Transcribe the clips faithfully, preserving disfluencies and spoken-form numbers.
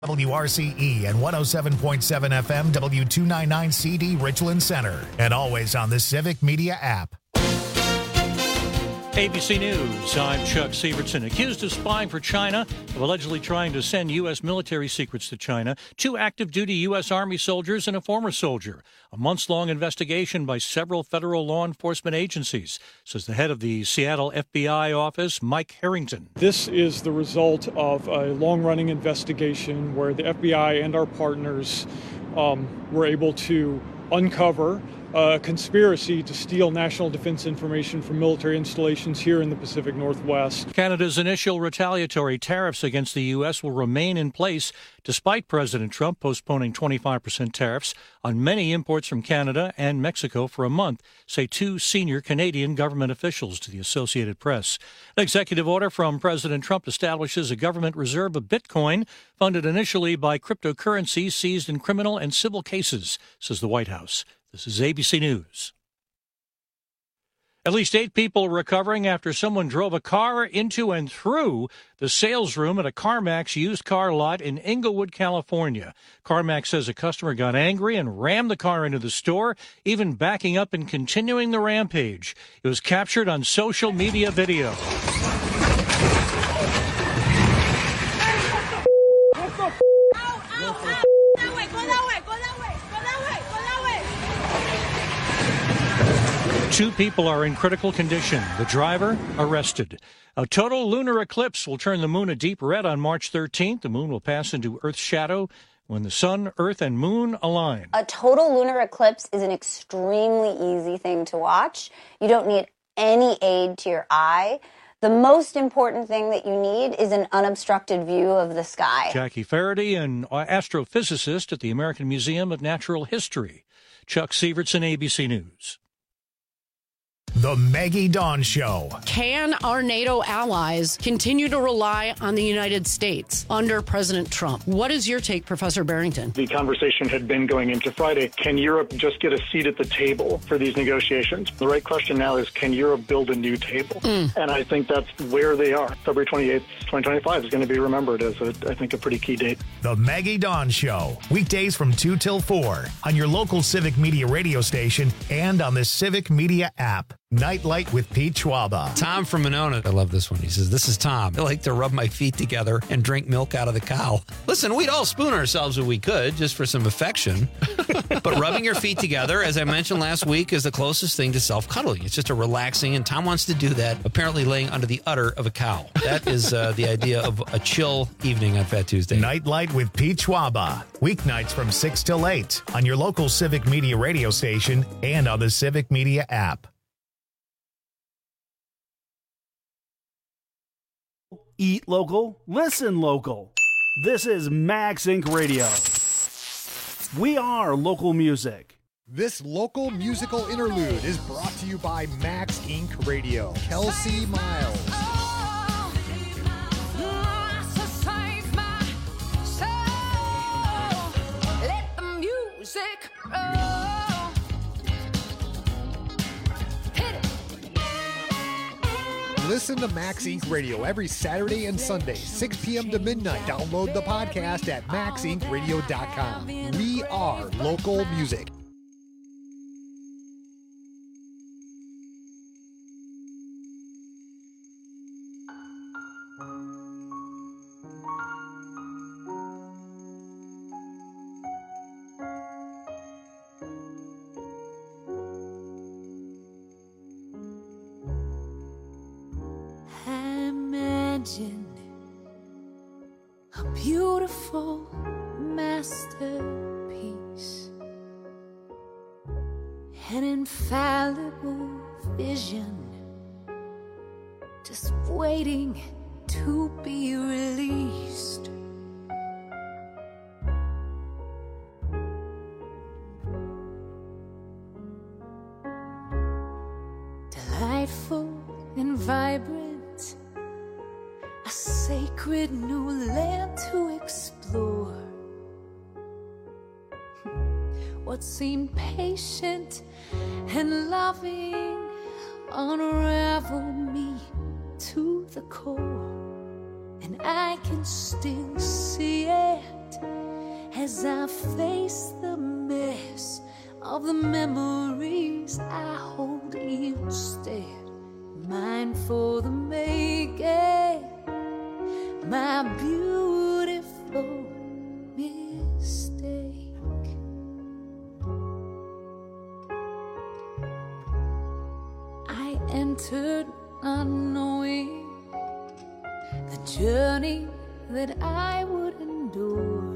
W R C E and one oh seven point seven F M W two ninety-nine C D Richland Center. And always on the Civic Media app. A B C News, I'm Chuck Severson. Accused of spying for China, of allegedly trying to send U S military secrets to China, two active-duty U S Army soldiers and a former soldier. A months-long investigation by several federal law enforcement agencies, says the head of the Seattle F B I office, Mike Harrington. This is the result of a long-running investigation where the F B I and our partners um, were able to uncover a conspiracy to steal national defense information from military installations here in the Pacific Northwest. Canada's initial retaliatory tariffs against the U S will remain in place despite President Trump postponing twenty-five percent tariffs on many imports from Canada and Mexico for a month, say two senior Canadian government officials to the Associated Press. An executive order from President Trump establishes a government reserve of Bitcoin funded initially by cryptocurrency seized in criminal and civil cases, says the White House. This is A B C News. At least eight people recovering after someone drove a car into and through the sales room at a CarMax used car lot in Inglewood, California. CarMax says a customer got angry and rammed the car into the store, even backing up and continuing the rampage. It was captured on social media video. Two people are in critical condition. The driver arrested. A total lunar eclipse will turn the moon a deep red on March thirteenth. The moon will pass into Earth's shadow when the sun, Earth, and moon align. A total lunar eclipse is an extremely easy thing to watch. You don't need any aid to your eye. The most important thing that you need is an unobstructed view of the sky. Jackie Faraday, an astrophysicist at the American Museum of Natural History. Chuck Severson, A B C News. The Maggie Dawn Show. Can our NATO allies continue to rely on the United States under President Trump? What is your take, Professor Barrington? The conversation had been going into Friday. Can Europe just get a seat at the table for these negotiations? The right question now is, can Europe build a new table? Mm. And I think that's where they are. February twenty-eighth, twenty twenty-five is going to be remembered as, a, I think, a pretty key date. The Maggie Dawn Show. Weekdays from two till four on your local Civic Media radio station and on the Civic Media app. Nightlight with Pete Schwaba. Tom from Monona. I love this one. He says, this is Tom. I like to rub my feet together and drink milk out of the cow. Listen, we'd all spoon ourselves if we could, just for some affection. But rubbing your feet together, as I mentioned last week, is the closest thing to self-cuddling. It's just a relaxing, and Tom wants to do that, apparently laying under the udder of a cow. That is uh, the idea of a chill evening on Fat Tuesday. Nightlight with Pete Schwaba. Weeknights from six till eight on your local Civic Media radio station and on the Civic Media app. Eat local, listen local. This is Max Incorporated. Radio. We are local music. This local musical interlude is brought to you by Max Incorporated. Radio. Kelsey Miles. Let the music roll. Listen to Max Incorporated. Radio every Saturday and Sunday, six p.m. to midnight. Download the podcast at max inc radio dot com. We are local music. Imagine a beautiful masterpiece, an infallible vision, just waiting to be released. Delightful and vibrant, a sacred new land to explore. What seemed patient and loving unravel me to the core, and I can still see it as I face the mess of the memories I hold instead. Mine for the making, my beautiful mistake. I entered not knowing the journey that I would endure.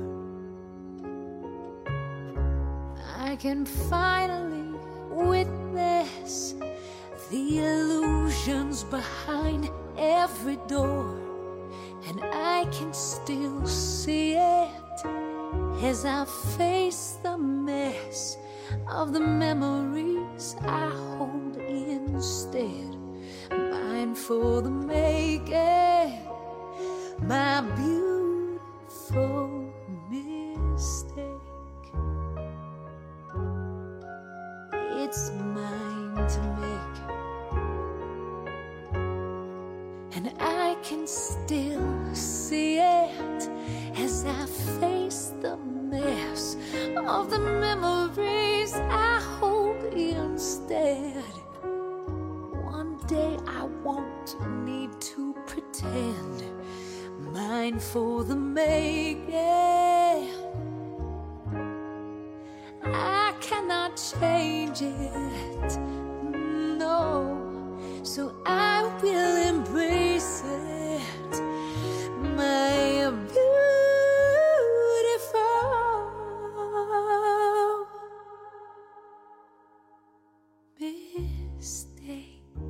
I can finally witness the illusions behind every door, and I can still see it as I face the mess of the memories I hold instead. Mine for the making, my beautiful mistake. It's mine to make, and I can still see it as I face the mess of the memories I hold instead. One day I won't need to pretend. Mine for the making, I cannot change it, no, so I will embrace it, my beautiful mistake.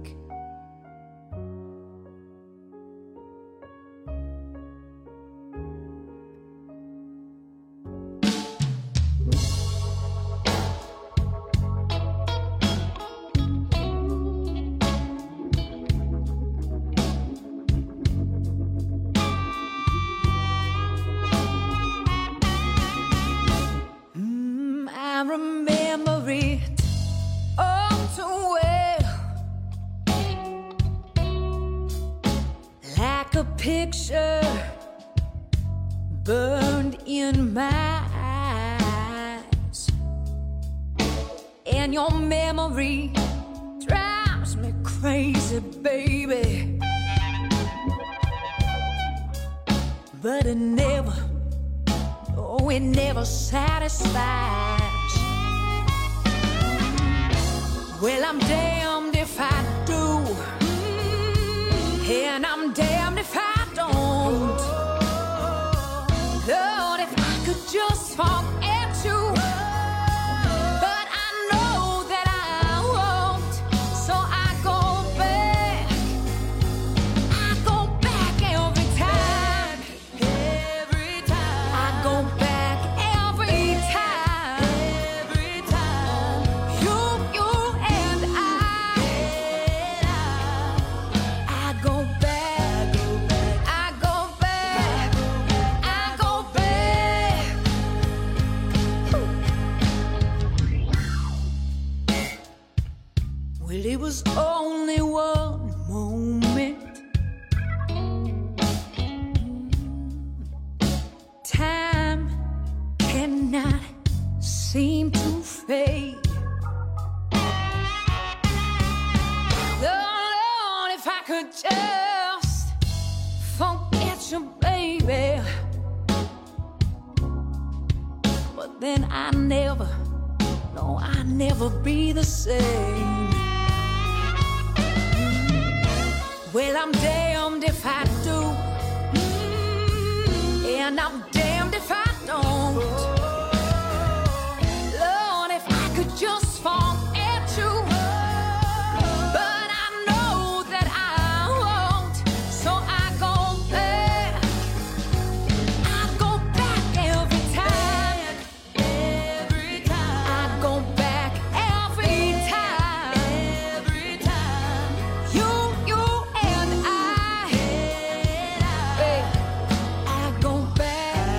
Picture burned in my eyes, and your memory drives me crazy, baby. But it never, oh, it never satisfies. Well, I'm damned if I do, and I'm damned if I don't. Lord, if I could just forget you, but I know that I won't. So I go back, I go back every time, every time. I go back every time, every time. You, you and I, I go back. It was only one moment. Time cannot seem to fade. Lord, if I could just forget you, baby. But then I never, no, I never be the same. Well, I'm damned if I do, and I'm damned if I don't. Lord, if I could just forget you, but I know that I won't. So I go back, I go back every time, every time. I go back every time, every time. You, you. I go back.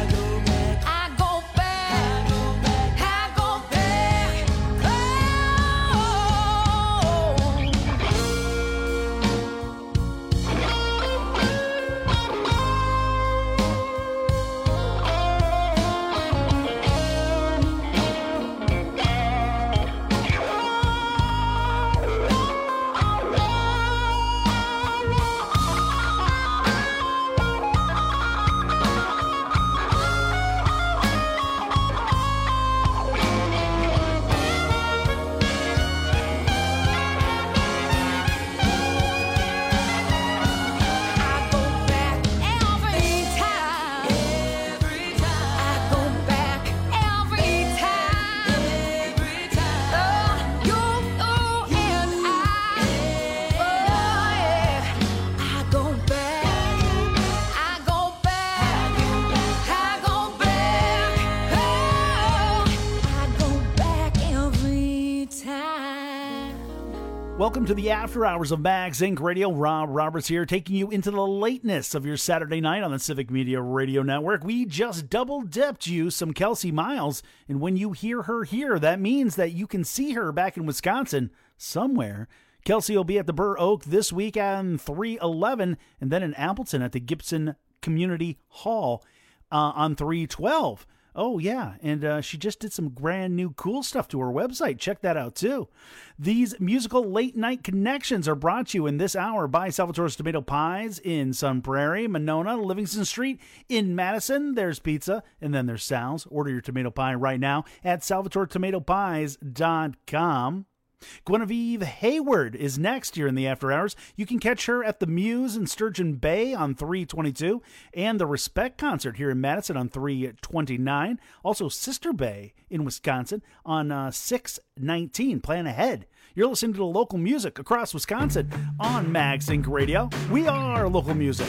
Welcome to the After Hours of Max Incorporated. Radio. Rob Roberts here, taking you into the lateness of your Saturday night on the Civic Media Radio Network. We just double-dipped you some Kelsey Miles, and when you hear her here, that means that you can see her back in Wisconsin somewhere. Kelsey will be at the Burr Oak this week on three eleven, and then in Appleton at the Gibson Community Hall uh, on three twelve. Oh, yeah, and uh, she just did some brand new cool stuff to her website. Check that out, too. These musical late-night connections are brought to you in this hour by Salvatore's Tomato Pies in Sun Prairie, Monona, Livingston Street. In Madison, there's pizza, and then there's Sal's. Order your tomato pie right now at salvatore tomato pies dot com. Guinevere Hayward is next here in the After Hours. You can catch her at the Muse in Sturgeon Bay on three twenty-two and the Respect Concert here in Madison on three twenty-nine. Also Sister Bay in Wisconsin on uh, six nineteen. Plan ahead. You're listening to the local music across Wisconsin on Max Incorporated. Radio. We are local music.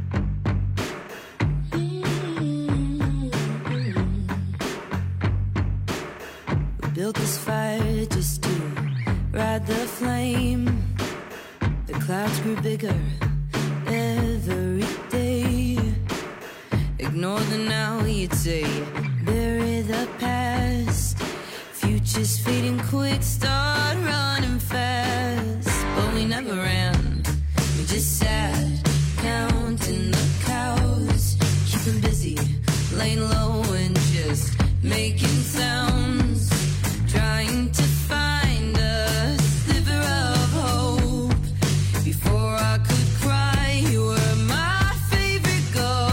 We built this fire just to ride the flame. The clouds grew bigger every day. Ignore the now, you'd say. Bury the past. Future's fading quick, start running fast. But we never ran, we just sat, counting the cows. Keeping busy, laying low and just making sounds. Trying to find a sliver of hope. Before I could cry, you were my favorite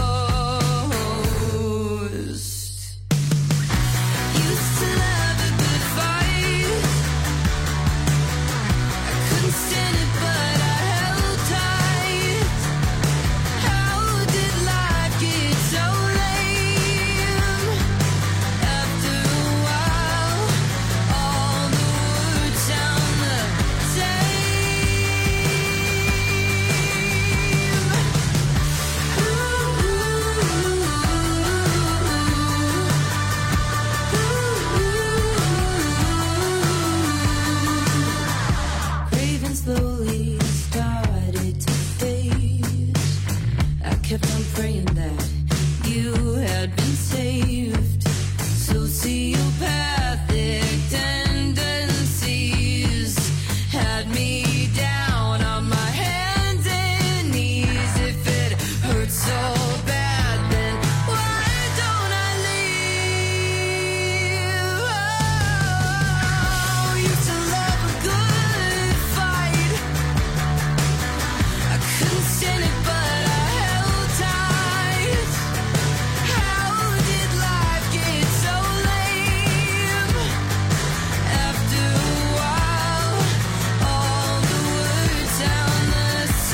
ghost. Used to love a good fight. I couldn't stand it, but I held tight. How did life get so lame? After a while, all the words sound the same. Craving slowly started to fade. I kept on praying that you had been saved. Sociopathic tendencies had me down on my hands and knees. If it hurts so bad, then why don't I leave? Oh, used to love a good fight. I couldn't stand it, but I held tight. How did life get so lame? After a while, all the words sound the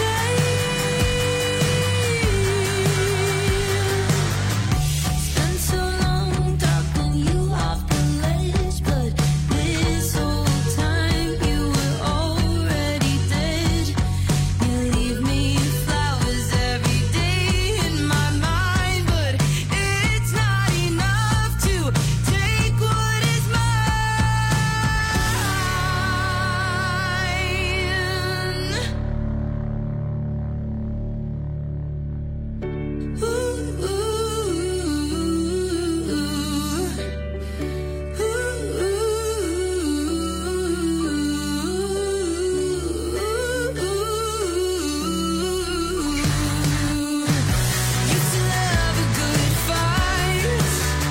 same. Spent so long talking you off the ledge, but this whole time you were already dead. You leave me flowers every day in my mind, but it's not enough to take what is mine. Ooh, used to love a good fight.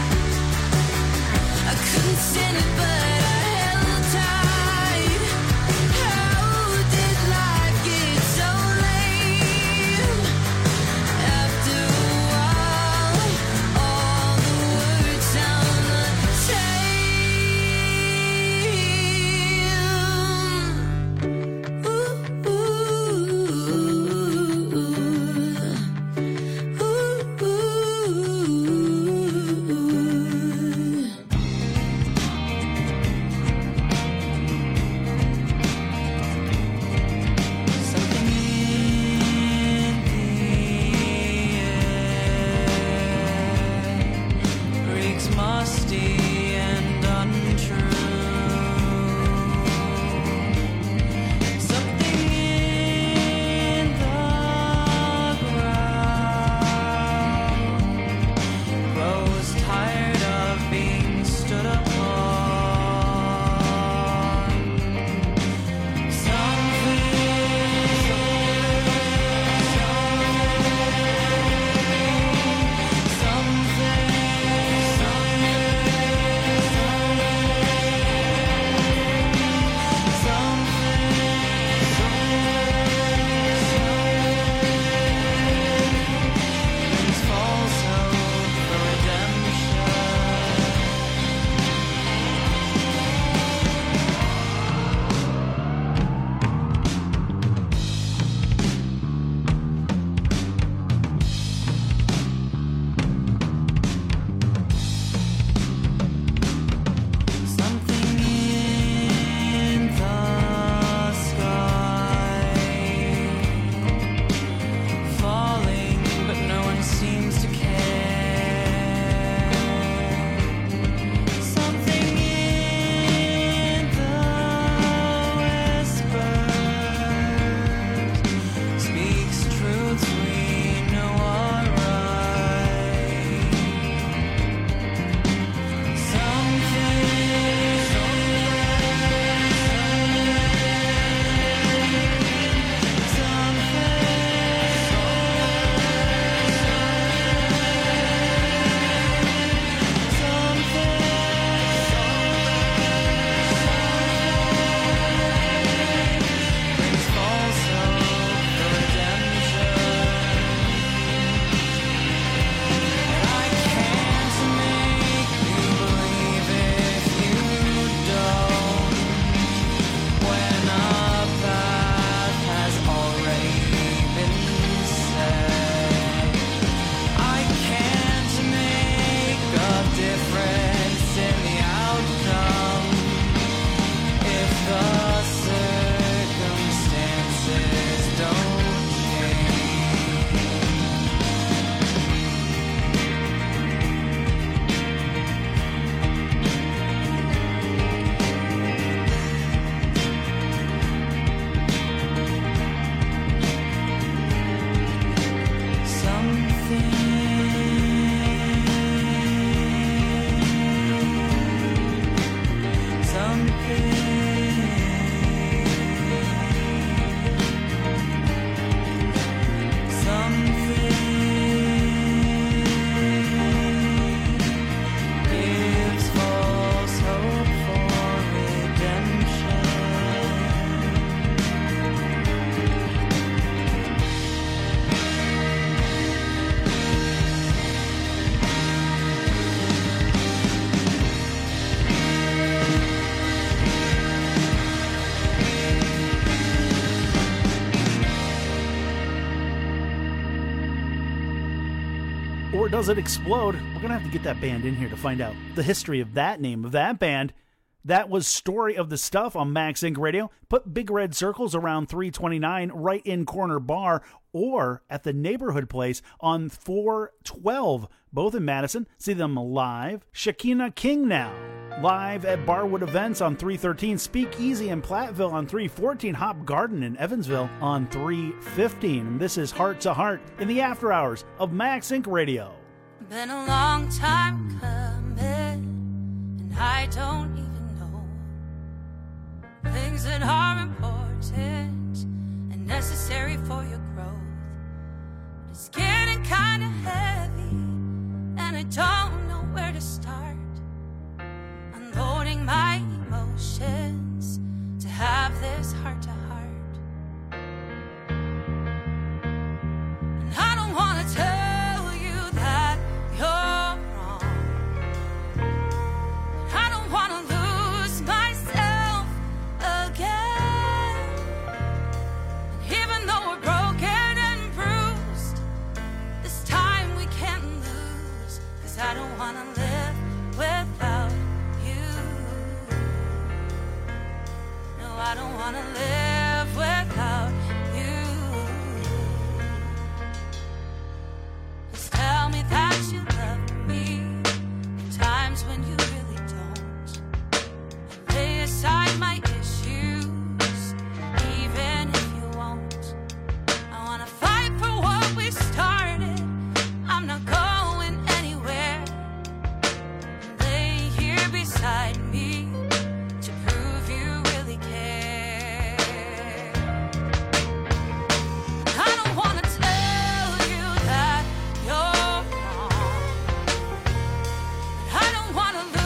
I couldn't stand it, but I held tight. How did life get so lame? After a while, all the words sound the same. Ooh, something in the air reeks musty and untrue. Does It Explode? We're going to have to get that band in here to find out the history of that name of that band. That was Story of the Stuff on Max Inc Radio. Put big red circles around three twenty-nine right in Corner Bar or at the Neighborhood Place on four twelve, both in Madison. See them live. Shekinah King now, live at Barwood Events on three thirteen. Speakeasy in Platteville on three fourteen. Hop Garden in Evansville on three fifteen. And this is Heart to Heart in the after hours of Max Inc Radio. Been a long time coming, and I don't even things that are important and necessary for your growth. But it's getting kind of heavy, and I don't know where to start. Unloading my emotions to have this heart to heart. And I don't want to tell you that you're wrong. I don't want to lose myself again. And even though we're broken and bruised, this time we can't lose. 'Cause I don't want to live without you. No, I don't want to live without you. Just tell me that you love me in times when you really don't. Lay aside my issues, even if you won't. I wanna fight for what we started. I'm not going anywhere. Lay here beside me to prove you really care. I don't wanna tell you that you're wrong. I don't wanna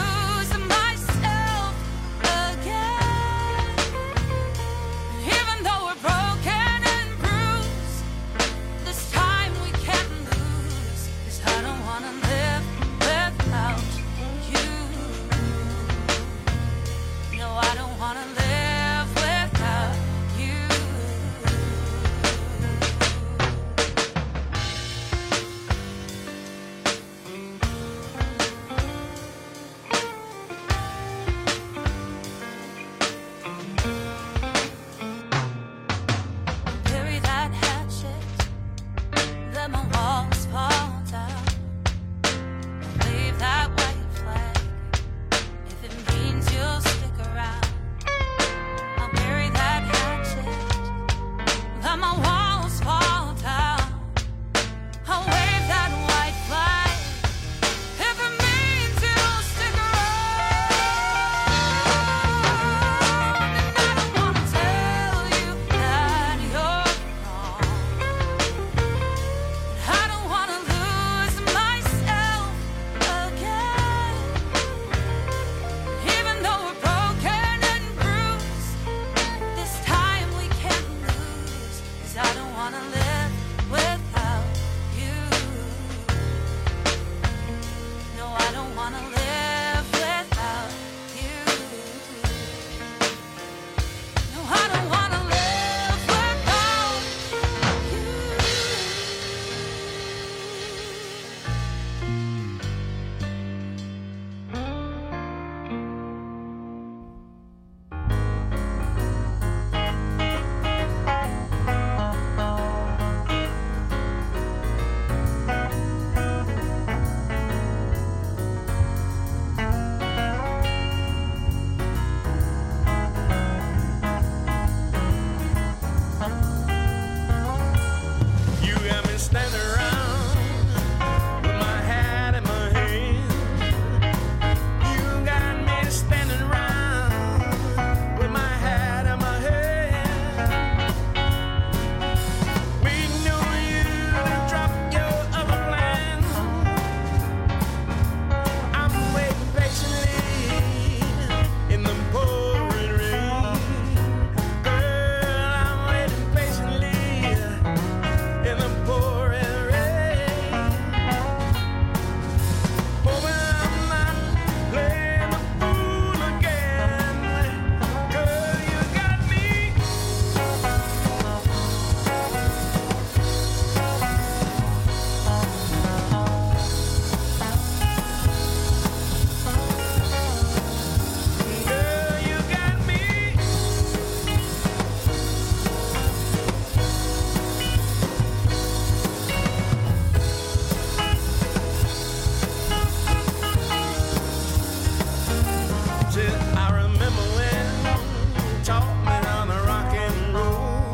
watch it. I remember when you taught me how to rock and roll.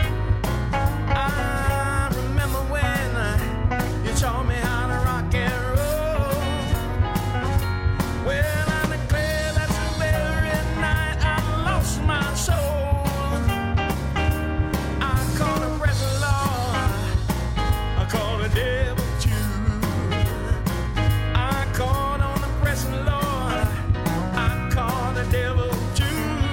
I remember when you taught me how to rock and roll. Well, I declare that's the very night I lost my soul. I called a pressing Lord, I called a devil too. I called on the pressing Lord, I called the devil too.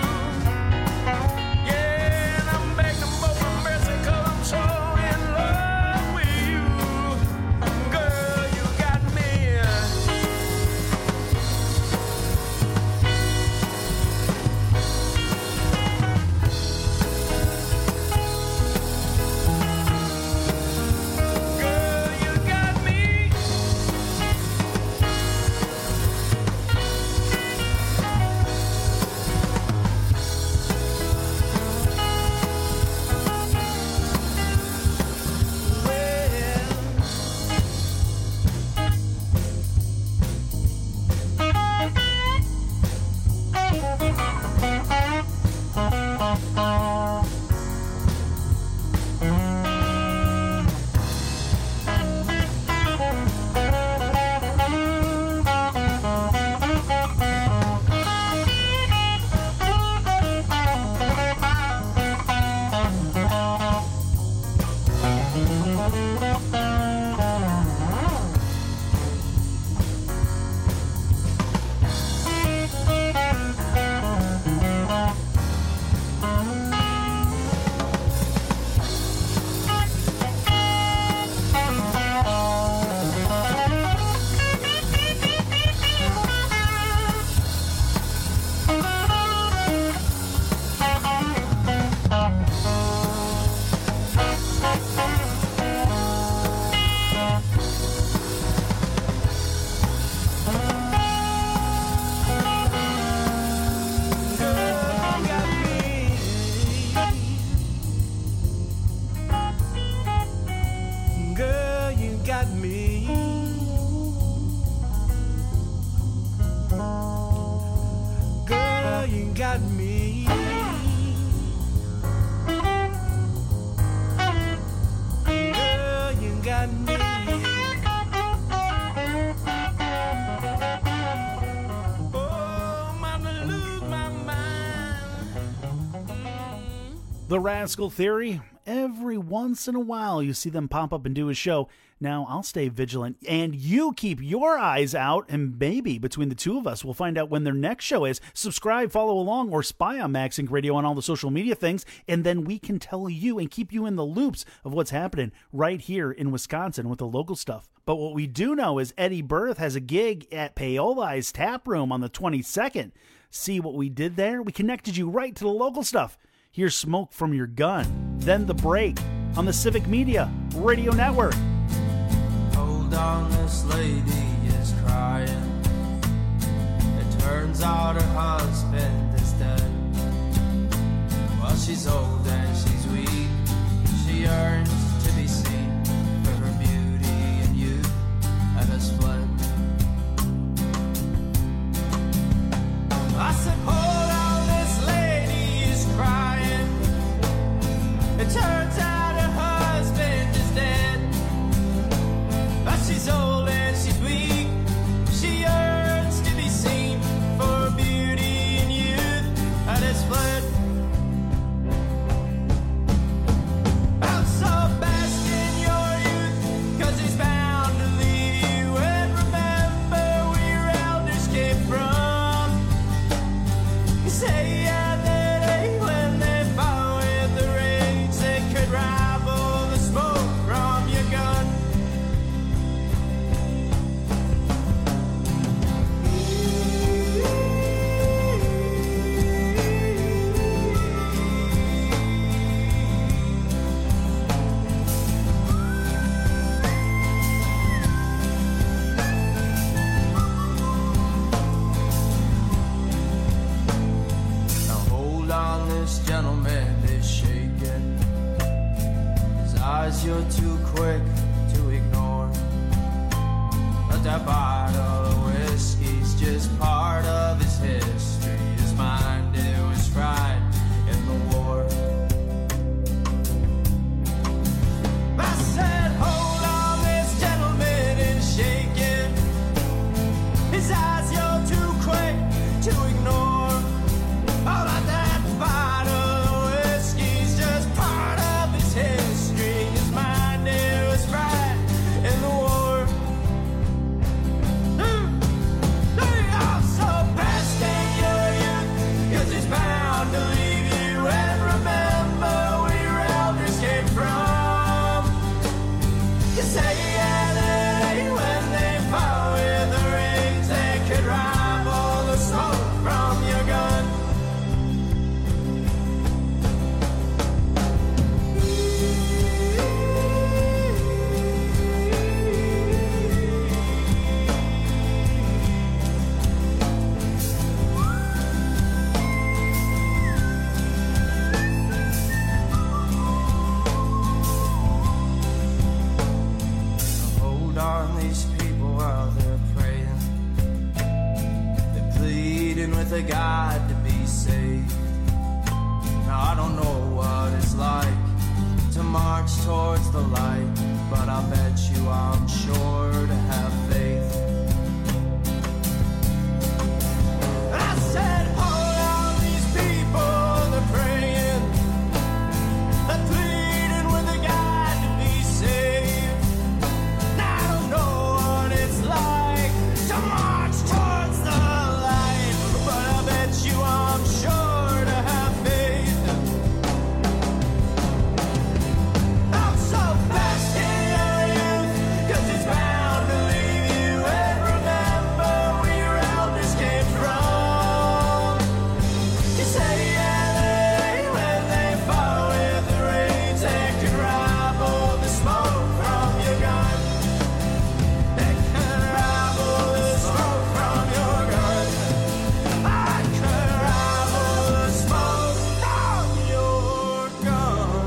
Yeah, and I'm begging for some mercy 'cause I'm so in love with you. Girl, you got me. Girl, you got me. Girl, you got me. Girl, you got me. Girl, you got me. Oh, I'm gonna lose my mind. The Rascal Theory. Every once in a while, you see them pop up and do a show. Now, I'll stay vigilant, and you keep your eyes out, and maybe between the two of us, we'll find out when their next show is. Subscribe, follow along, or spy on Max Inc Radio on all the social media things, and then we can tell you and keep you in the loops of what's happening right here in Wisconsin with the local stuff. But what we do know is Eddie Berth has a gig at Paola's Tap Room on the twenty-second. See what we did there? We connected you right to the local stuff. Here's Smoke from Your Gun. Then The Break on the Civic Media Radio Network. Hold on, this lady is crying. It turns out her husband is dead. Well, she's old and she's weak. She yearns to be seen for her beauty and youth and a split. I said, hold on, this lady is crying. It turns out her husband is dead. But she's old and she's weak. She yearns to be seen for her beauty and youth and a split. I'm so best in your youth, 'cause he's bound to leave you. And remember where your elders came from. You say yeah, that day when they fought with the rage, they could rival the smoke from your gun. Now hold on, this gentleman is shaking. His eyes you're too quick to ignore. But that bottle of whiskey's just part of his history. with a God to be saved. Now I don't know what it's like to march towards the light, but I bet you I'm sure to have faith. I said, hold out these people, they're praying, they're pleading with a God to be saved. Now I don't know what it's like to march towards the light, but I bet you I'm sure to have faith. I'm so fast in your youth, 'cause it's bound to leave you. And remember where your elders came from. You say yeah, they, when they fought with the rains, they could rival the smoke from your gun. They could rival the smoke from your gun. I could rival the smoke from your gun.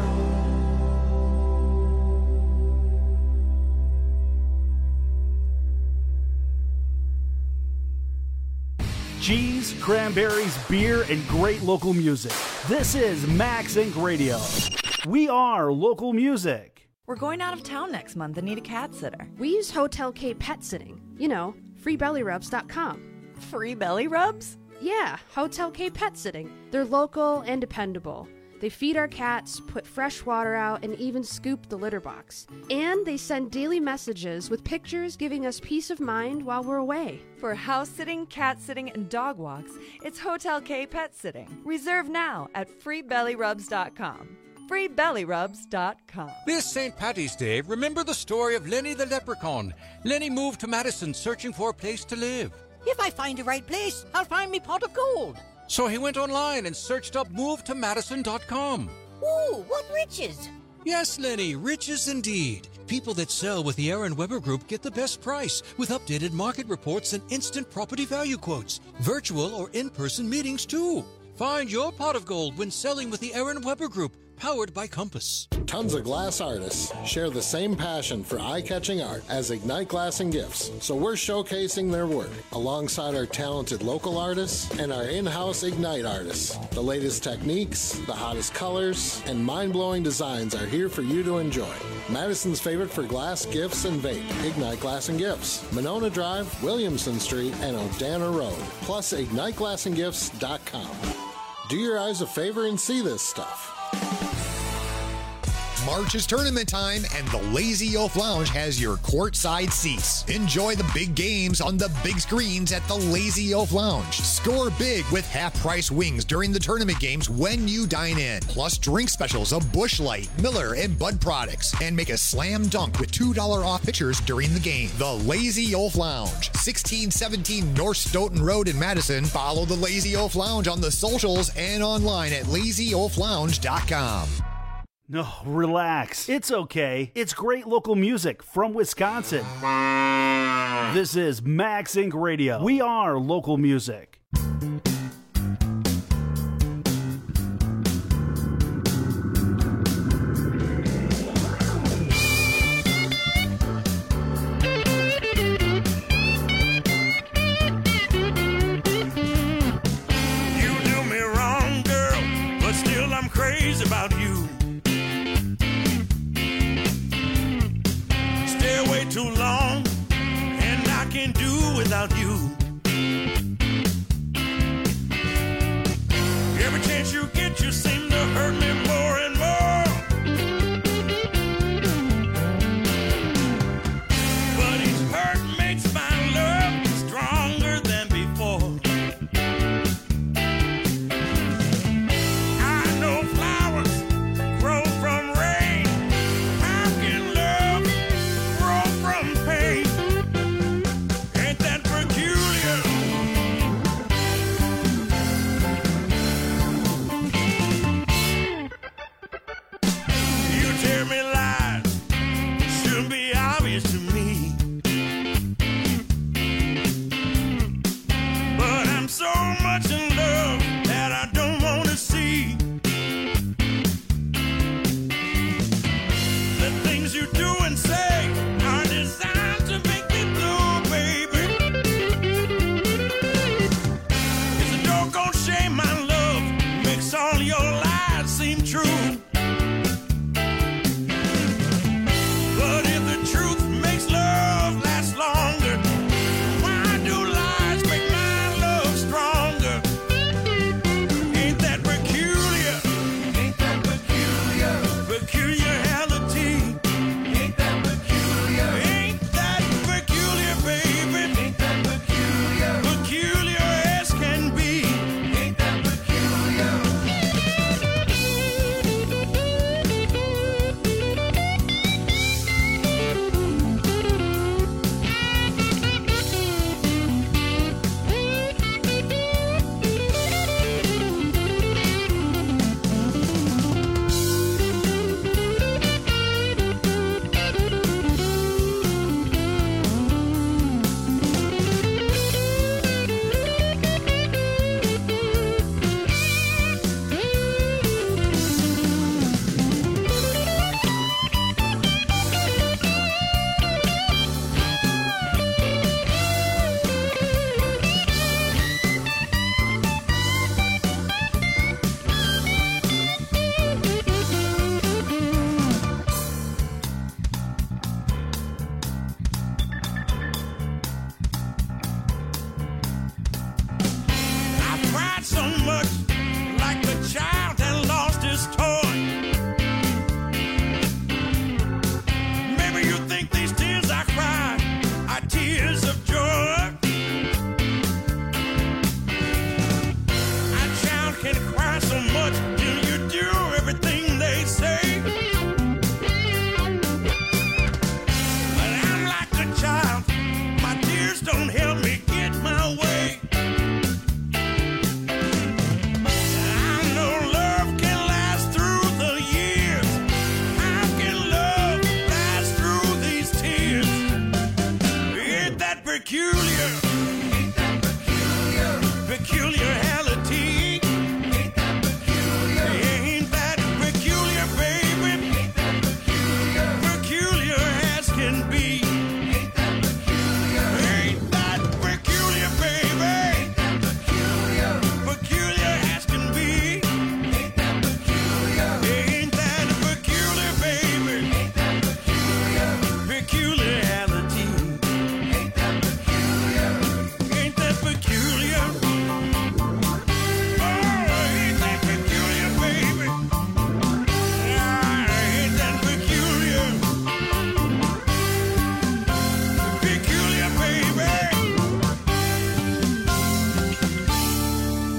Cheese, cranberries, beer, and great local music. This is Max Incorporated. Radio. We are local music. We're going out of town next month and need a cat sitter. We use Hotel K Pet Sitting. You know, free belly rubs dot com. Free belly rubs? Yeah, Hotel K Pet Sitting. They're local and dependable. They feed our cats, put fresh water out, and even scoop the litter box. And they send daily messages with pictures giving us peace of mind while we're away. For house sitting, cat sitting, and dog walks, it's Hotel K Pet Sitting. Reserve now at free belly rubs dot com. free belly rubs dot com. This Saint Patty's Day, remember the story of Lenny the Leprechaun. Lenny moved to Madison searching for a place to live. If I find the right place, I'll find me pot of gold. So he went online and searched up move to madison dot com. Ooh, what riches! Yes, Lenny, riches indeed. People that sell with the Aaron Weber Group get the best price with updated market reports and instant property value quotes. Virtual or in-person meetings, too. Find your pot of gold when selling with the Aaron Weber Group, powered by Compass. Tons of glass artists share the same passion for eye-catching art as Ignite Glass and Gifts, so we're showcasing their work alongside our talented local artists and our in-house Ignite artists. The latest techniques, the hottest colors, and mind-blowing designs are here for you to enjoy. Madison's favorite for glass, gifts, and vape, Ignite Glass and Gifts. Monona Drive, Williamson Street, and Odana Road. Plus, ignite glass and gifts dot com. Do your eyes a favor and see this stuff. March is tournament time, and the Lazy Oaf Lounge has your courtside seats. Enjoy the big games on the big screens at the Lazy Oaf Lounge. Score big with half-price wings during the tournament games when you dine in. Plus drink specials of Busch Light, Miller, and Bud products. And make a slam dunk with two dollars off pitchers during the game. The Lazy Oaf Lounge, sixteen seventeen North Stoughton Road in Madison. Follow the Lazy Oaf Lounge on the socials and online at lazy oaf lounge dot com. No, relax. It's okay. It's great local music from Wisconsin. This is Max Incorporated. Radio. We are local music. You do me wrong, girl, but still I'm crazy about you. Too long, and I can't do without you.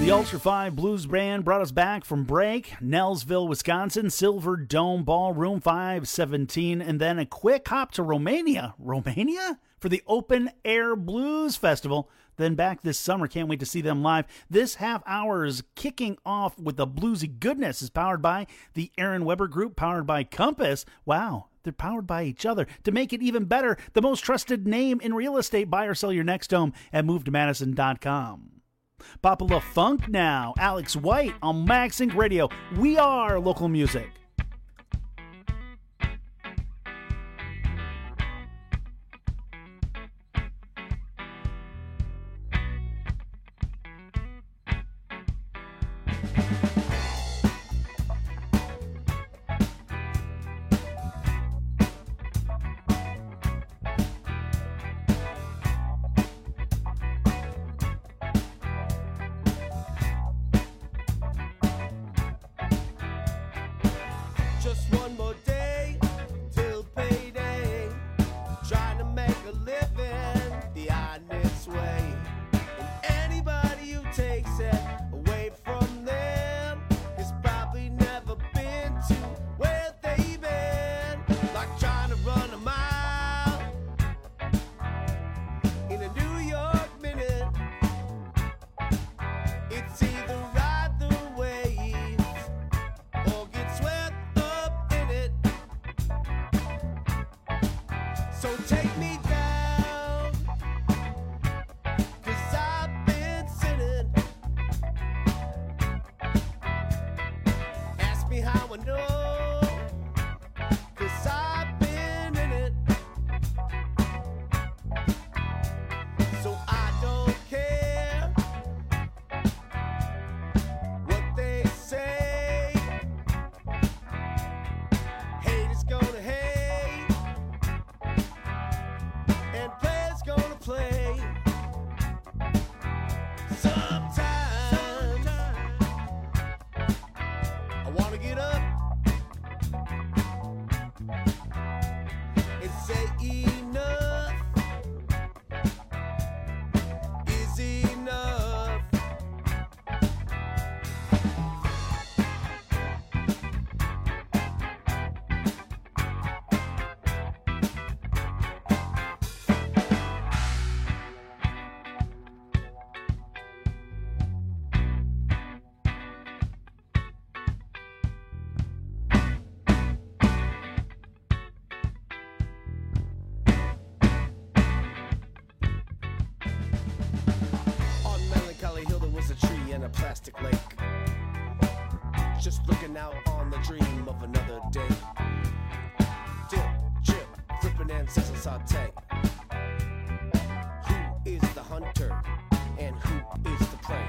The Ultra five Blues Band brought us back from break. Nelsville, Wisconsin, Silver Dome Ballroom, five seventeen. And then a quick hop to Romania. Romania? For the Open Air Blues Festival. Then back this summer. Can't wait to see them live. This half hour is kicking off with the bluesy goodness. Is powered by the Aaron Weber Group, powered by Compass. Wow. They're powered by each other. To make it even better, the most trusted name in real estate. Buy or sell your next home at move to madison dot com. Papa La Funk now. Alex White on MagSync Radio. We are local music. Plastic lake, just looking out on the dream of another day. Dip, chip, flipping and sizzle saute. Who is the hunter and who is the prey?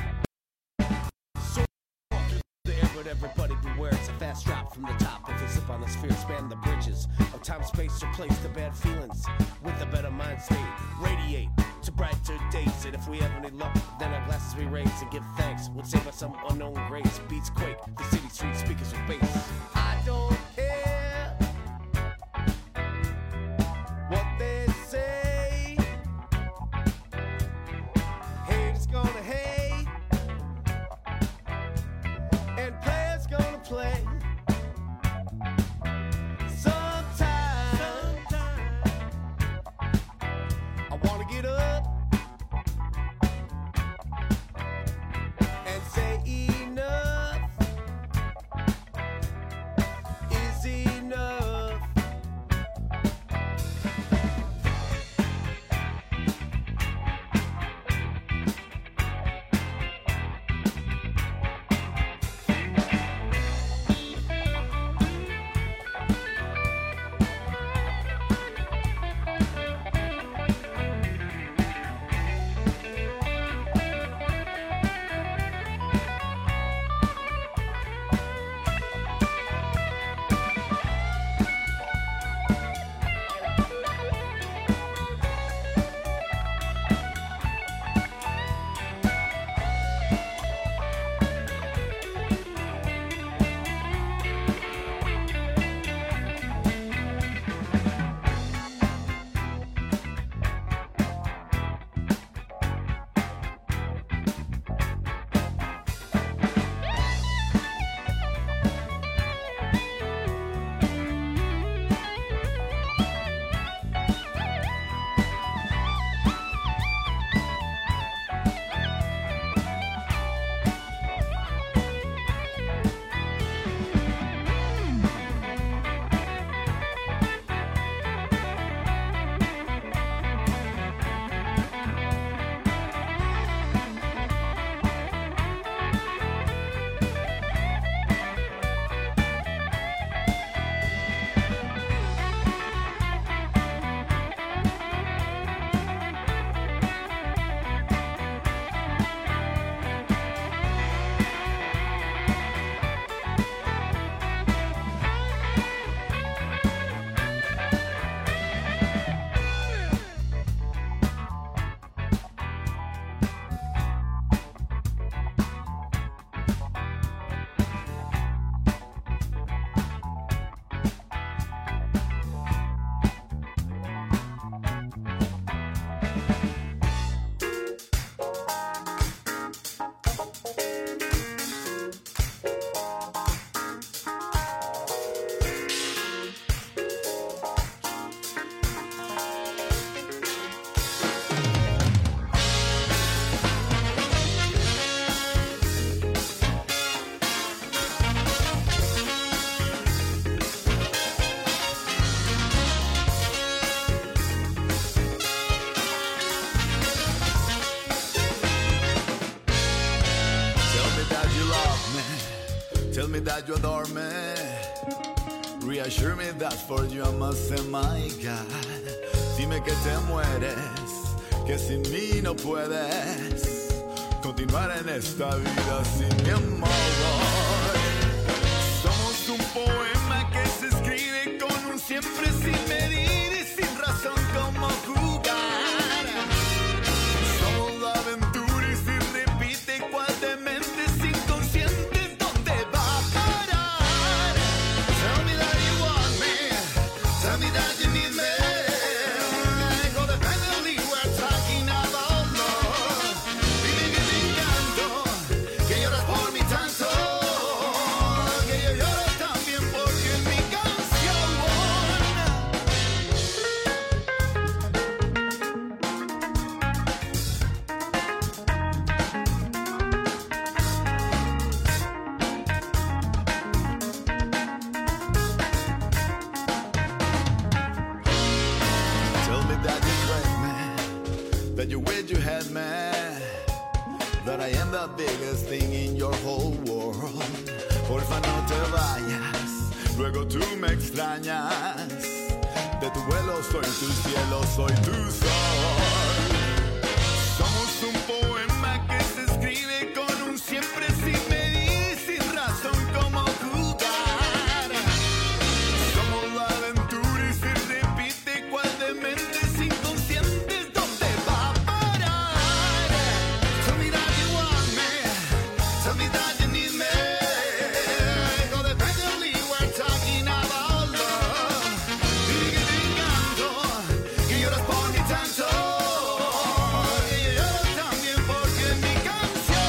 So through the air, but everybody beware. It's a fast drop from the top. If you slip on the sphere, span the bridges of time, space, replace the bad feelings with a better mind state. Radiate to brighter days, and if we have any luck, then our glasses we raise and give thanks. Would save us some unknown grace. Beats quake, the city street speakers with bass. I don't care what they say. Haters gonna hate, and players gonna play. Get up and say enough Tell me that you adore me. Reassure me that for you I must say my God. Dime que te mueres, que sin mí no puedes continuar en esta vida sin mi amor. Somos un poema que se escribe con un siempre sin medir y sin razón como jugar. Somos la aventura y si repite cual de mentes inconscientes, ¿dónde va a parar? Tell me that you want me, tell me that you need me. Codependently we're talking about love. Dime que te encanto, que lloras por mí tanto, que yo lloro también porque en mi canción. Tell me that you crave me, that you wish you had me, that I am the biggest thing in your whole world. Porfa no te vayas, luego tú me extrañas. De tu vuelo soy tu cielo, soy tu sol. Somos un poema que se escribe con un siempre sin medir, sin razón como jugar. Somos la aventura y se repite cual de mentes inconscientes, ¿dónde va a parar? Tell me that you want me, tell me that you need me. Codependently we're talking about love. Dime que te encanto, que lloras por mí tanto, que yo lloro también porque en mi canción.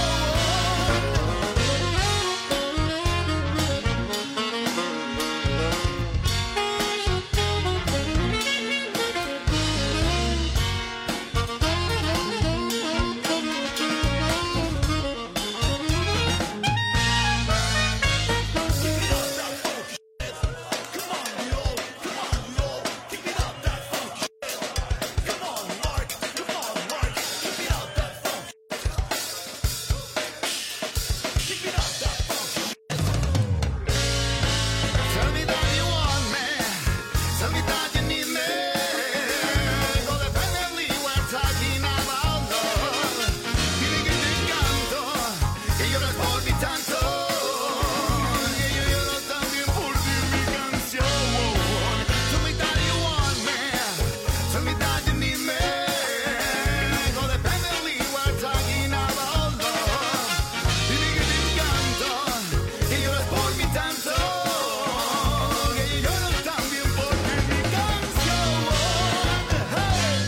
Tell me that you want me, tell me that you need me. Codependently we're talking about love. Dime que te encanto, que lloras por mí tanto, que yo lloro también por ti en mi canción. Tell me that you want me, tell me that you need me. Codependently we're talking about love. Dime que te encanto, que lloras por mí tanto, que yo lloro también porque en mi canción. Hey.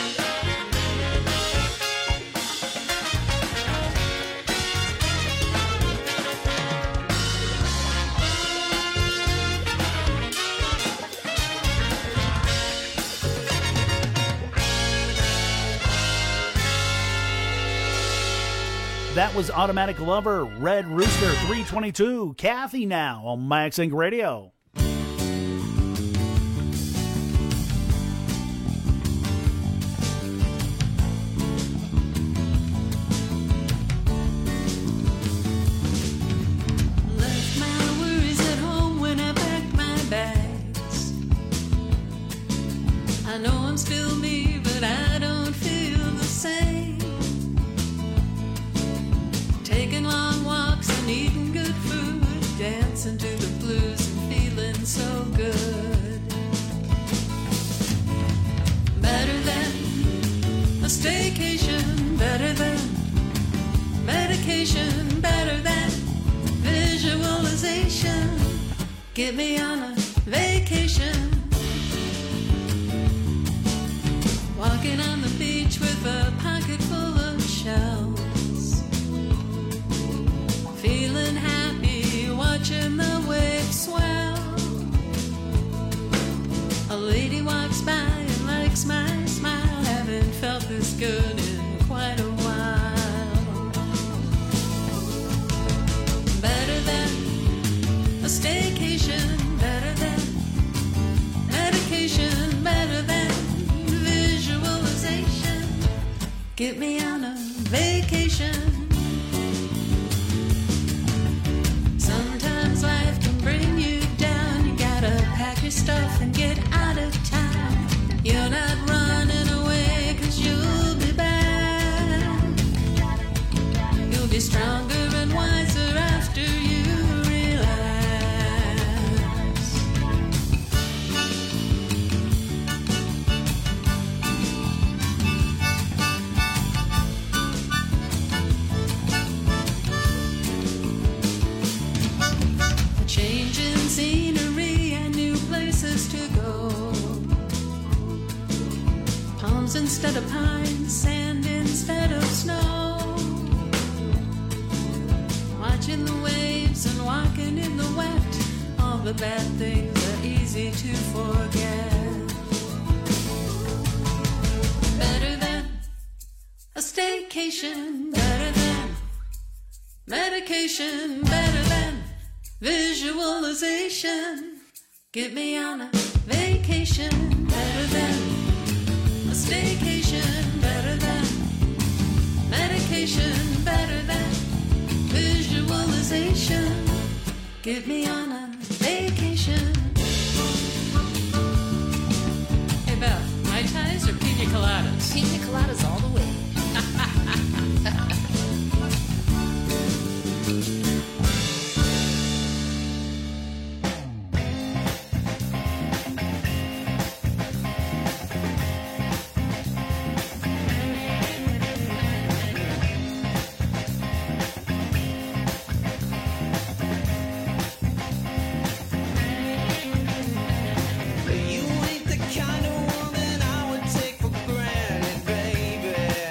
That was Automatic Lover, Red Rooster three twenty-two. Kathy now on Max Inc Radio. Left my worries at home when I packed my bags. I know I'm still me, but I don't feel the same. Taking long walks and eating good food, dancing to the blues and feeling so good. Better than a staycation, better than medication, better than visualization. Get me on a vacation. Walking on the beach with a pocket full of shells. Feeling happy, watching the waves swell. A lady walks by and likes my smile. Haven't felt this good in quite a while. Better than a staycation, better than medication, better than visualization. Get me on your stuff and get out of town. You're not running away, 'cause you'll be back. You'll be stronger and wiser after you relax. A change in scenery and new places to go. Palms instead of pines, sand instead of snow. Watching the waves and walking in the wet. All the bad things are easy to forget. Better than a staycation. Better than medication. Better than visualization. Get me on a vacation. Better than a staycation. Better than medication. Better than visualization. Get me on a vacation. Hey Beth, Mai Tais or pina coladas? Pina coladas all the way. You ain't the kind of woman I would take for granted, baby.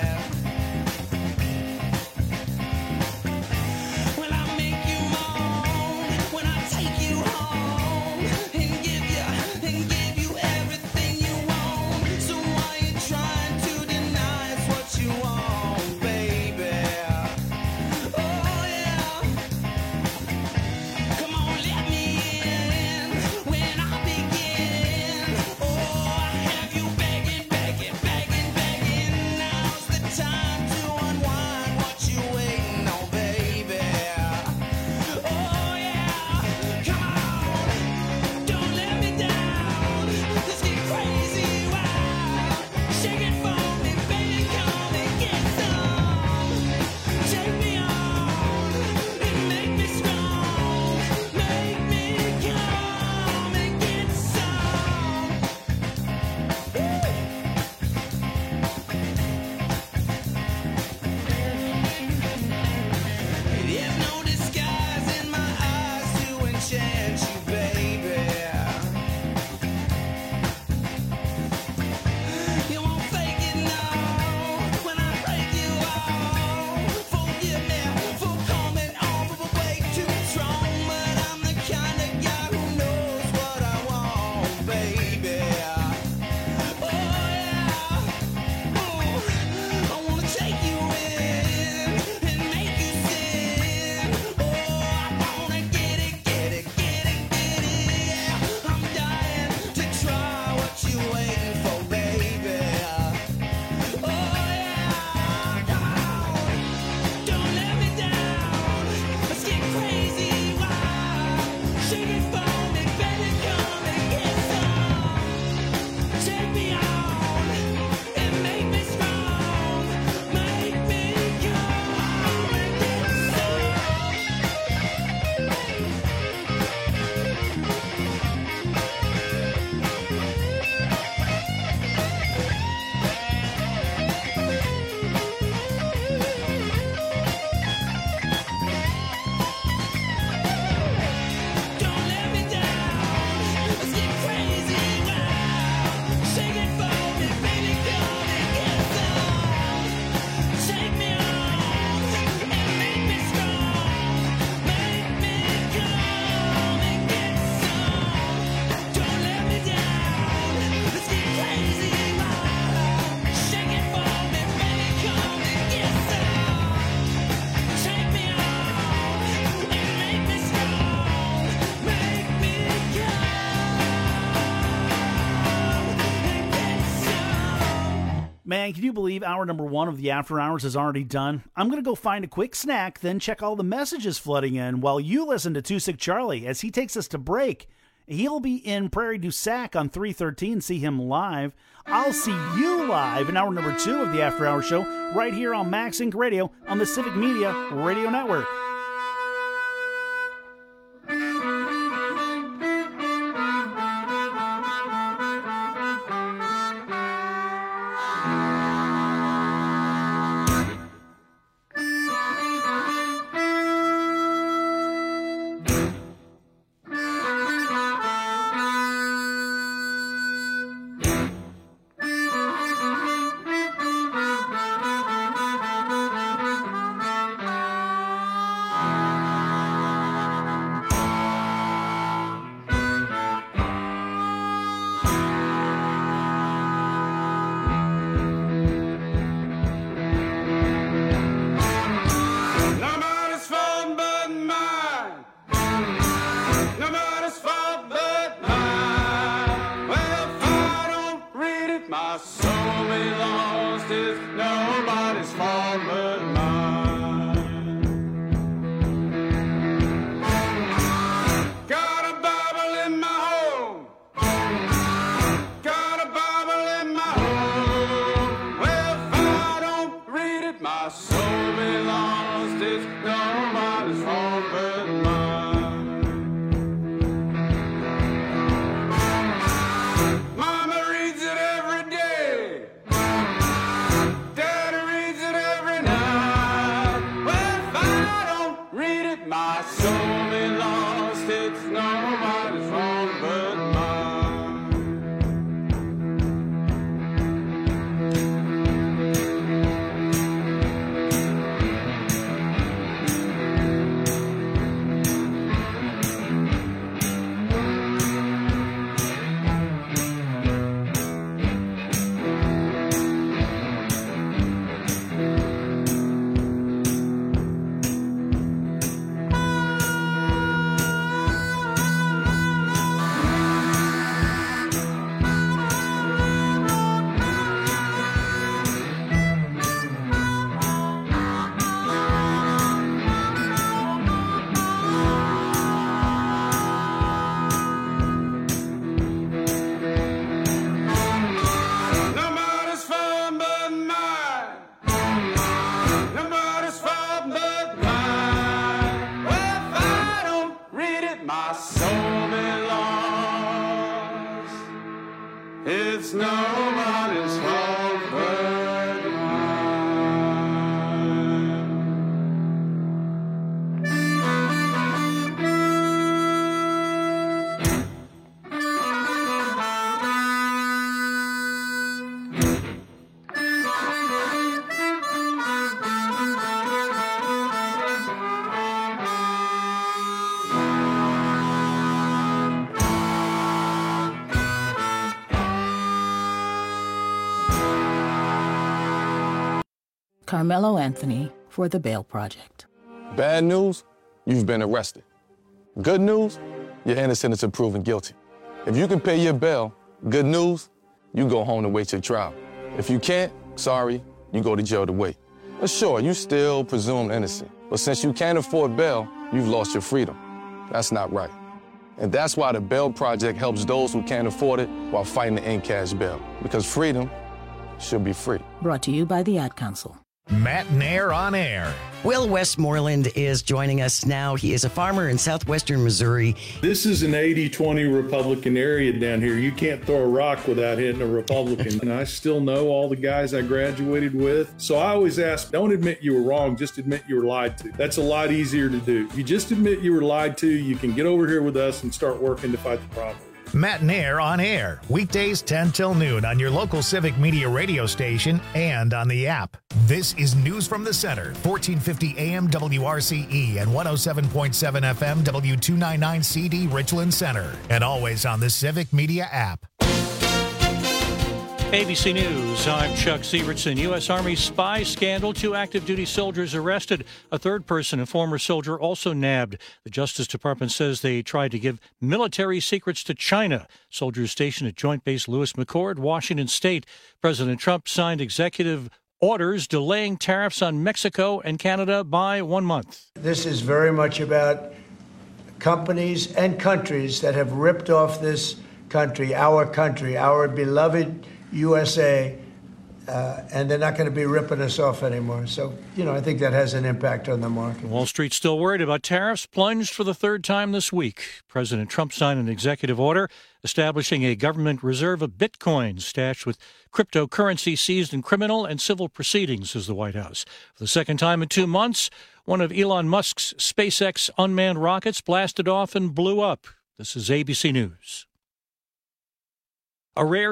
When I make you moan, when I take you home and give you, and give you everything you want. So why you trying to deny it's what you want, baby? Oh yeah. Come on, let me in when I begin. Oh, I have you begging, begging, begging, begging. Now's the time to unwind. What you waiting on, baby? Oh yeah, come on, don't let me down. Let's get crazy, wild. Shake it for me, baby, come and get some. Take me on and make me strong. Make me come and get some. There's no disguise in my eyes to enchant you, baby. You won't fake it now when I break you off. Forgive me for coming off of a way too strong, but I'm the kind of guy who knows what I want, baby. Oh yeah, ooh, I wanna take you in and make you sin. Oh, I wanna get it, get it, get it, get it. Yeah, I'm dying to try what you waiting for, baby. Oh yeah, come on, don't let me down. Let's get crazy, wild. Shake it for me, baby, come and get some. Take me on and make me strong. Make me come and get some. Don't let me down. Let's get crazy, wild. Shake it for me, baby, come and get some. Take me on and make me strong. Make me come and get some. Don't let me down. Let's get crazy, wild. Shake it for me, baby, come and get some. Take me on and make me strong. Make me come and get some. Man, can you believe hour number one of the After Hours is already done? I'm going to go find a quick snack, then check all the messages flooding in while you listen to Too Sick Charlie as he takes us to break. He'll be in Prairie du Sac on three thirteen. See him live. I'll see you live in hour number two of the After Hours Show right here on Max Inc Radio on the Civic Media Radio Network. Carmelo Anthony for the Bail Project. Bad news, you've been arrested. Good news, you're innocent until proven guilty. If you can pay your bail, good news, you go home to wait your trial. If you can't, sorry, you go to jail to wait. But sure, you still presumed innocent. But since you can't afford bail, you've lost your freedom. That's not right. And that's why the Bail Project helps those who can't afford it while fighting to end cash bail. Because freedom should be free. Brought to you by the Ad Council. Matt Nair on air. Will Westmoreland is joining us now. He is a farmer in southwestern Missouri. This is an eighty twenty Republican area down here. You can't throw a rock without hitting a Republican. And I still know all the guys I graduated with. So I always ask, don't admit you were wrong, just admit you were lied to. That's a lot easier to do. If you just admit you were lied to, you can get over here with us and start working to fight the problem. Matt Nair on air, weekdays ten till noon on your local Civic Media radio station and on the app. This is News from the Center, fourteen fifty A M W R C E and one oh seven point seven F M W two ninety-nine C D Richland Center, and always on the Civic Media app. A B C News, I'm Chuck Sievertson. U S. Army spy scandal. Two active duty soldiers arrested. A third person, a former soldier, also nabbed. The Justice Department says they tried to give military secrets to China. Soldiers stationed at Joint Base Lewis McChord, Washington State. President Trump signed executive orders delaying tariffs on Mexico and Canada by one month. This is very much about companies and countries that have ripped off this country, our country, our beloved U S A, uh, and they're not going to be ripping us off anymore. So, you know, I think that has an impact on the market. Wall Street's still worried about tariffs, plunged for the third time this week. President Trump signed an executive order establishing a government reserve of bitcoins stashed with cryptocurrency seized in criminal and civil proceedings, says the White House. For the second time in two months, one of Elon Musk's SpaceX unmanned rockets blasted off and blew up. This is A B C News. A rare